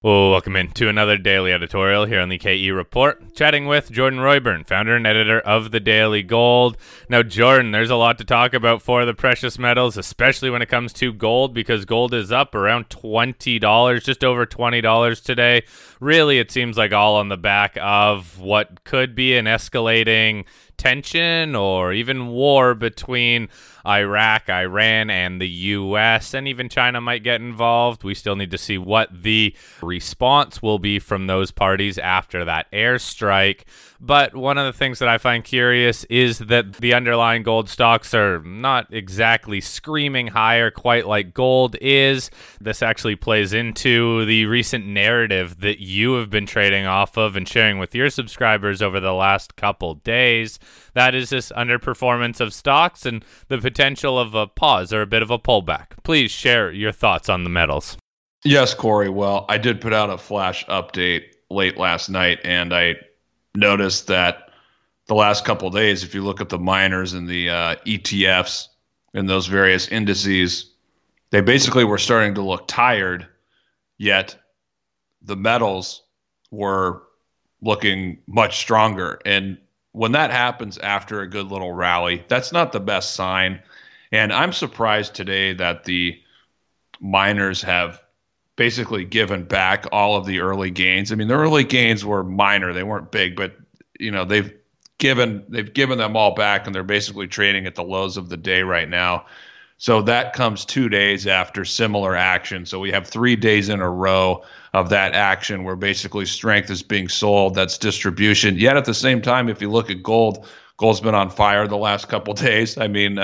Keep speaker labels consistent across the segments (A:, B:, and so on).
A: Well, welcome into another daily editorial here on the KE Report, chatting with Jordan Royburn, founder and editor of the Daily Gold. Now, Jordan, there's a lot to talk about for the precious metals, especially when it comes to gold, because gold is up around $20, just over $20 today. Really, it seems like all on the back of what could be an escalating tension or even war between Iraq, Iran, and the U.S., and even China might get involved. We still need to see what the response will be from those parties after that airstrike. But one of the things that I find curious is that the underlying gold stocks are not exactly screaming higher quite like gold is. This actually plays into the recent narrative that you have been trading off of and sharing with your subscribers over the last couple days. That is this underperformance of stocks and the potential of a pause or a bit of a pullback. Please share your thoughts on the metals.
B: Yes, Corey. Well, I did put out a flash update late last night, and I noticed that the last couple of days, if you look at the miners and the ETFs and those various indices, they basically were starting to look tired, yet the metals were looking much stronger. And when that happens after a good little rally, that's not the best sign. And I'm surprised today that the miners have basically given back all of the early gains. I mean, the early gains were minor; they weren't big, but they've given them all back, and they're basically trading at the lows of the day right now. So that comes 2 days after similar action. So we have 3 days in a row of that action where basically strength is being sold. That's distribution. Yet at the same time, if you look at gold, gold's been on fire the last couple of days. I mean,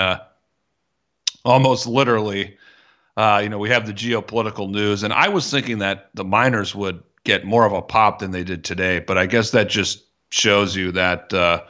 B: almost literally. We have the geopolitical news, and I was thinking that the miners would get more of a pop than they did today. But I guess that just shows you that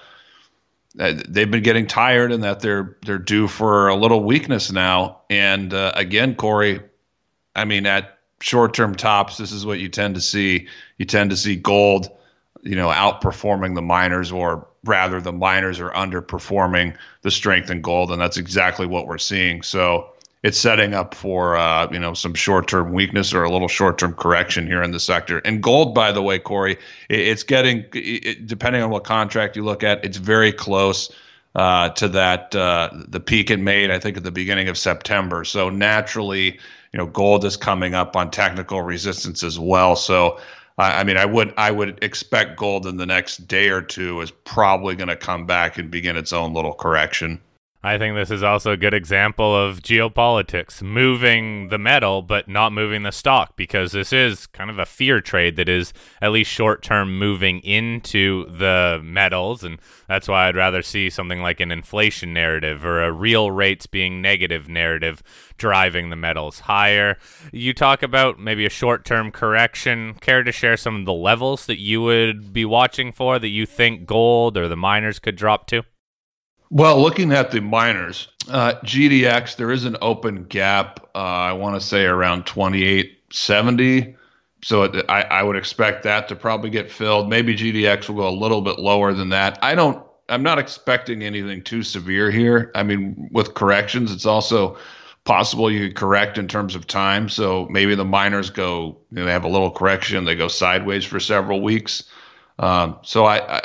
B: they've been getting tired and that they're due for a little weakness now. And again, Corey, I mean, at short-term tops, this is what you tend to see. You tend to see gold, outperforming the miners, or rather, the miners are underperforming the strength in gold, and that's exactly what we're seeing. So it's setting up for some short-term weakness or a little short-term correction here in the sector. And gold, by the way, Corey, it's getting, depending on what contract you look at, it's very close to that the peak it made, I think, at the beginning of September. So naturally, gold is coming up on technical resistance as well. So I would expect gold in the next day or two is probably going to come back and begin its own little correction.
A: I think this is also a good example of geopolitics, moving the metal but not moving the stock, because this is kind of a fear trade that is at least short-term moving into the metals, and that's why I'd rather see something like an inflation narrative or a real rates being negative narrative driving the metals higher. You talk about maybe a short-term correction. Care to share some of the levels that you would be watching for that you think gold or the miners could drop to?
B: Well, looking at the miners, GDX, there is an open gap, I want to say around 2870. So I would expect that to probably get filled. Maybe GDX will go a little bit lower than that. I'm not expecting anything too severe here. I mean, with corrections, it's also possible you could correct in terms of time. So maybe the miners go, they have a little correction, they go sideways for several weeks. So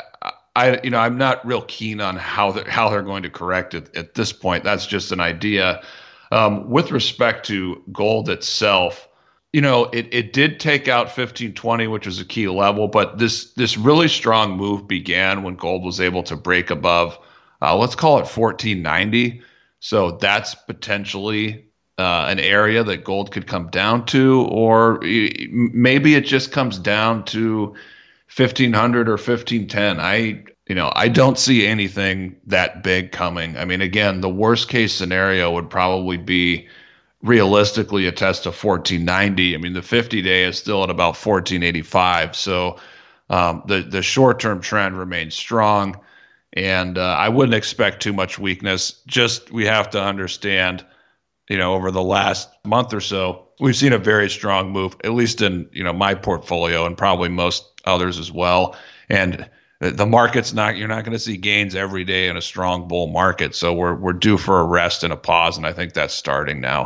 B: I'm not real keen on how they're going to correct it at this point. That's just an idea. With respect to gold itself, it did take out 1520, which was a key level, but this really strong move began when gold was able to break above, let's call it 1490. So that's potentially an area that gold could come down to, or maybe it just comes down to 1500 or 1510. I don't see anything that big coming. I mean, again, the worst case scenario would probably be realistically a test of 1490. I mean, the 50-day is still at about 1485. So the short-term trend remains strong, and I wouldn't expect too much weakness. Just we have to understand, over the last month or so, we've seen a very strong move, at least in my portfolio and probably most others as well. And the market's you're not going to see gains every day in a strong bull market. So we're due for a rest and a pause, and I think that's starting now.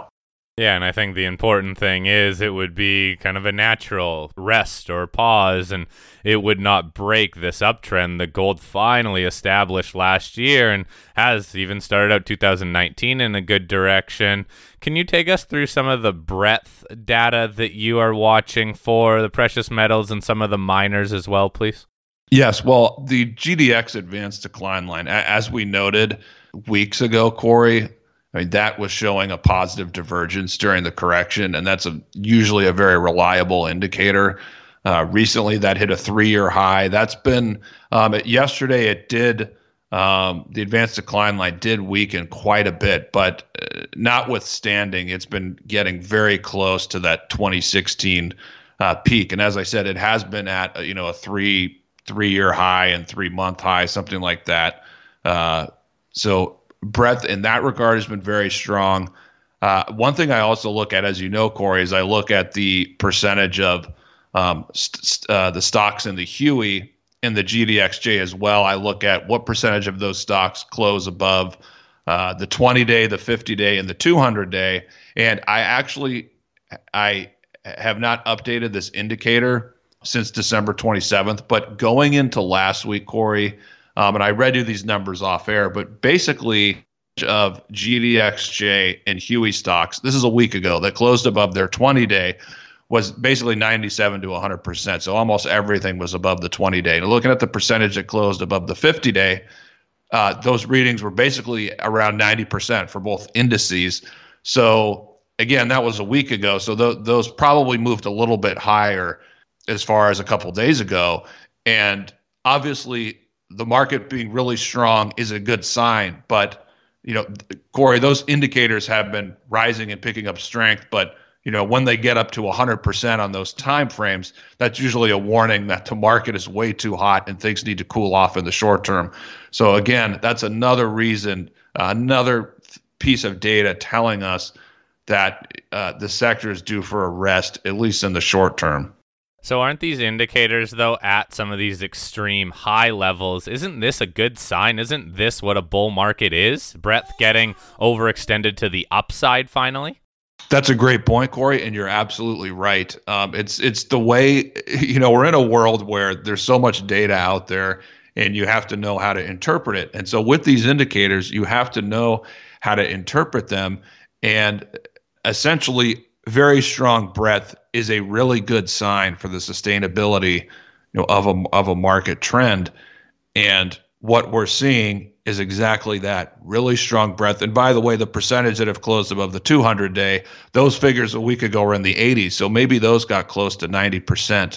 A: Yeah, and I think the important thing is it would be kind of a natural rest or pause, and it would not break this uptrend that gold finally established last year and has even started out 2019 in a good direction. Can you take us through some of the breadth data that you are watching for the precious metals and some of the miners as well, please?
B: Yes, well, the GDX advanced decline line, as we noted weeks ago, Corey, I mean, that was showing a positive divergence during the correction, and that's usually a very reliable indicator. Recently, that hit a 3-year high. That's been yesterday. It did. The advanced decline line did weaken quite a bit, but notwithstanding, it's been getting very close to that 2016 peak. And as I said, it has been at a three-year high and 3-month high, something like that. So breadth in that regard has been very strong. One thing I also look at, as you know, Corey, is I look at the percentage of the stocks in the Huey and the GDXJ as well. I look at what percentage of those stocks close above the 20-day, the 50-day, and the 200-day. And I have not updated this indicator since December 27th, but going into last week, Corey, and I read you these numbers off air, but basically of GDXJ and Huey stocks, this is a week ago, that closed above their 20-day was basically 97 to 100%. So almost everything was above the 20-day. And looking at the percentage that closed above the 50-day, those readings were basically around 90% for both indices. So again, that was a week ago. So those probably moved a little bit higher as far as a couple days ago. And obviously, the market being really strong is a good sign. But, Corey, those indicators have been rising and picking up strength. But, when they get up to 100% on those time frames, that's usually a warning that the market is way too hot and things need to cool off in the short term. So, again, that's another reason, another piece of data telling us that the sector is due for a rest, at least in the short term.
A: So aren't these indicators, though, at some of these extreme high levels? Isn't this a good sign? Isn't this what a bull market is? Breadth getting overextended to the upside finally?
B: That's a great point, Corey, and you're absolutely right. It's the way, we're in a world where there's so much data out there, and you have to know how to interpret it. And so with these indicators, you have to know how to interpret them. And essentially, very strong breadth is a really good sign for the sustainability, of a market trend. And what we're seeing is exactly that, really strong breadth. And by the way, the percentage that have closed above the 200-day, those figures a week ago were in the 80s. So maybe those got close to 90%.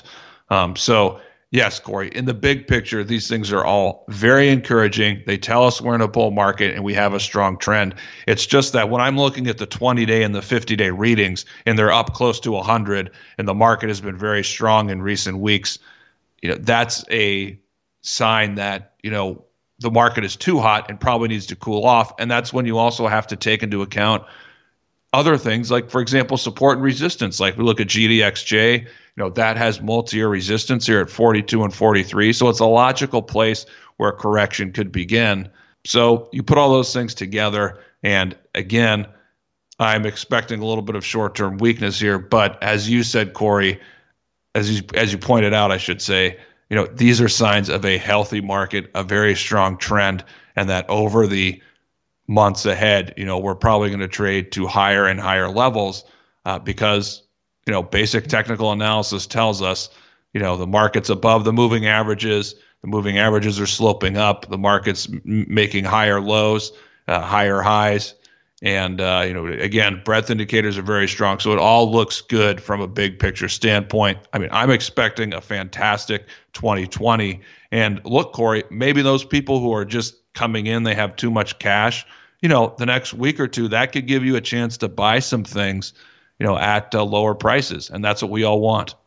B: So yes, Corey, in the big picture, these things are all very encouraging. They tell us we're in a bull market and we have a strong trend. It's just that when I'm looking at the 20-day and the 50-day readings and they're up close to 100 and the market has been very strong in recent weeks, that's a sign that, the market is too hot and probably needs to cool off. And that's when you also have to take into account other things like, for example, support and resistance. Like we look at GDXJ, that has multi-year resistance here at 42 and 43. So it's a logical place where a correction could begin. So you put all those things together. And again, I'm expecting a little bit of short-term weakness here. But as you said, Corey, as you pointed out, I should say, these are signs of a healthy market, a very strong trend, and that over the months ahead, we're probably going to trade to higher and higher levels because, basic technical analysis tells us, the market's above the moving averages. The moving averages are sloping up. The market's making higher lows, higher highs. And, again, breadth indicators are very strong. So it all looks good from a big picture standpoint. I mean, I'm expecting a fantastic 2020. And look, Corey, maybe those people who are just coming in, they have too much cash, the next week or two, that could give you a chance to buy some things, at lower prices. And that's what we all want.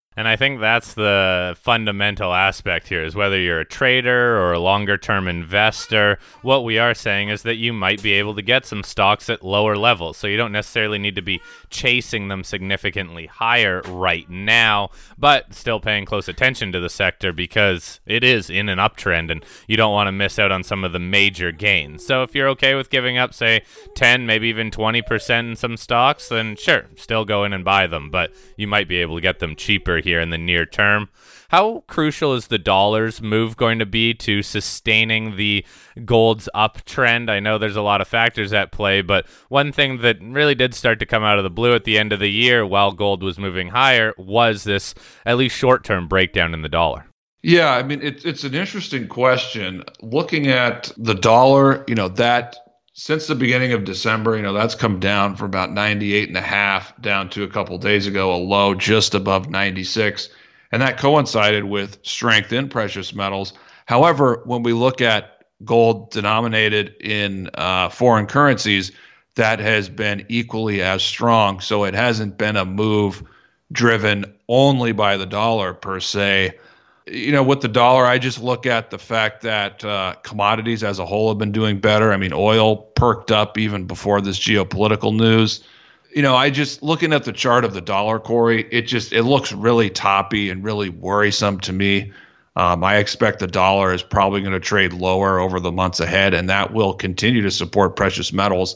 A: And I think that's the fundamental aspect here is whether you're a trader or a longer term investor, what we are saying is that you might be able to get some stocks at lower levels. So you don't necessarily need to be chasing them significantly higher right now, but still paying close attention to the sector because it is in an uptrend and you don't want to miss out on some of the major gains. So if you're okay with giving up, say, 10, maybe even 20% in some stocks, then sure, still go in and buy them, but you might be able to get them cheaper here in the near term. How crucial is the dollar's move going to be to sustaining the gold's uptrend? I know there's a lot of factors at play, but one thing that really did start to come out of the blue at the end of the year while gold was moving higher was this at least short-term breakdown in the dollar.
B: Yeah, I mean, it's an interesting question. Looking at the dollar, that since the beginning of December, that's come down from about 98.5 down to a couple days ago, a low just above 96. And that coincided with strength in precious metals. However, when we look at gold denominated in foreign currencies, that has been equally as strong. So it hasn't been a move driven only by the dollar per se. With the dollar, I just look at the fact that commodities as a whole have been doing better. I mean, oil perked up even before this geopolitical news. I just looking at the chart of the dollar, Corey, it looks really toppy and really worrisome to me. I expect the dollar is probably going to trade lower over the months ahead, and that will continue to support precious metals.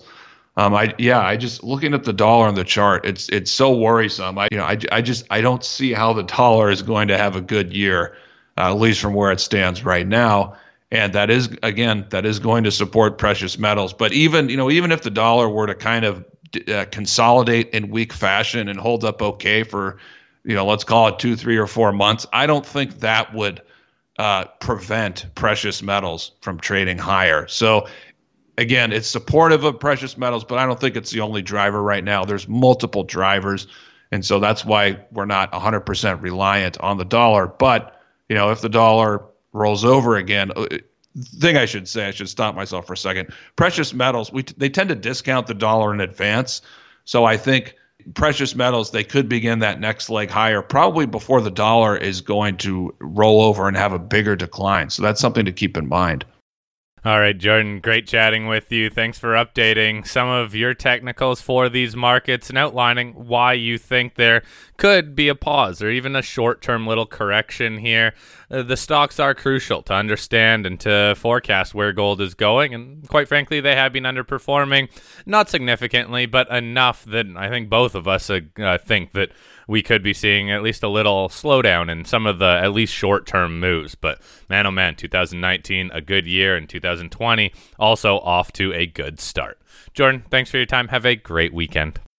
B: I just looking at the dollar on the chart, it's so worrisome. I don't see how the dollar is going to have a good year, at least from where it stands right now. And that is going to support precious metals. But even if the dollar were to kind of consolidate in weak fashion and hold up okay for, let's call it 2, 3, or 4 months, I don't think that would prevent precious metals from trading higher. So again, it's supportive of precious metals, but I don't think it's the only driver right now. There's multiple drivers. And so that's why we're not 100% reliant on the dollar. But, if the dollar rolls over again, I should stop myself for a second. Precious metals, they tend to discount the dollar in advance. So I think precious metals, they could begin that next leg higher probably before the dollar is going to roll over and have a bigger decline. So that's something to keep in mind.
A: All right, Jordan, great chatting with you. Thanks for updating some of your technicals for these markets and outlining why you think there could be a pause or even a short-term little correction here. The stocks are crucial to understand and to forecast where gold is going, and quite frankly, they have been underperforming, not significantly, but enough that I think both of us think that we could be seeing at least a little slowdown in some of the at least short-term moves. But man, oh man, 2019, a good year, and 2020 also off to a good start. Jordan, thanks for your time. Have a great weekend.